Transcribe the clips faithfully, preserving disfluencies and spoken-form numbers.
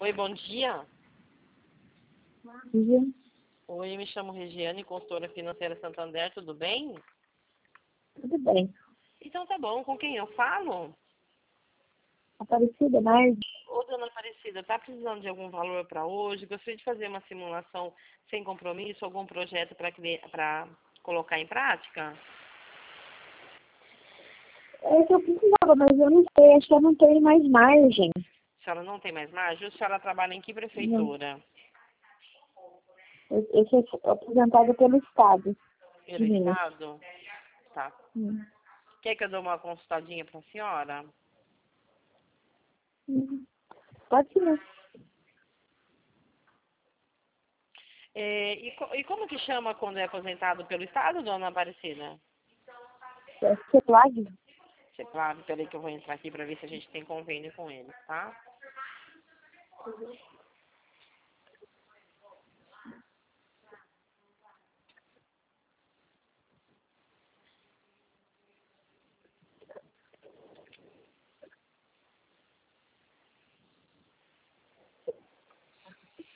Oi, bom dia. Bom dia. Oi, me chamo Regiane, consultora financeira Santander, tudo bem? Tudo bem. Então tá bom, com quem eu falo? Aparecida, Nardi? Ô, dona Aparecida, tá precisando de algum valor para hoje? Gostaria de fazer uma simulação sem compromisso, algum projeto para colocar em prática? É que eu precisava, mas eu não sei, acho que eu não tenho mais margem. A senhora não tem mais margem? A senhora trabalha em que Não. prefeitura? Eu, eu sou aposentada pelo Estado de Pelo Minas. Estado? Tá. Hum. Quer que eu dê uma consultadinha para a senhora? Hum. Pode ser. É, e, co- e como que chama quando é aposentado pelo Estado, dona Aparecida? É CEPLAG? Você, claro, peraí que eu vou entrar aqui para ver se a gente tem convênio com ele, tá?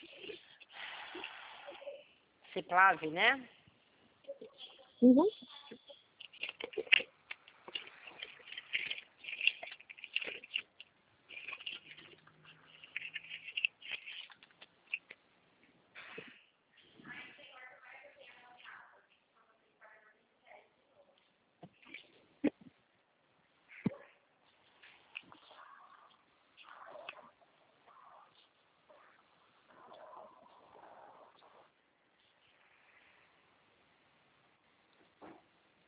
Ciplave, né? Uhum.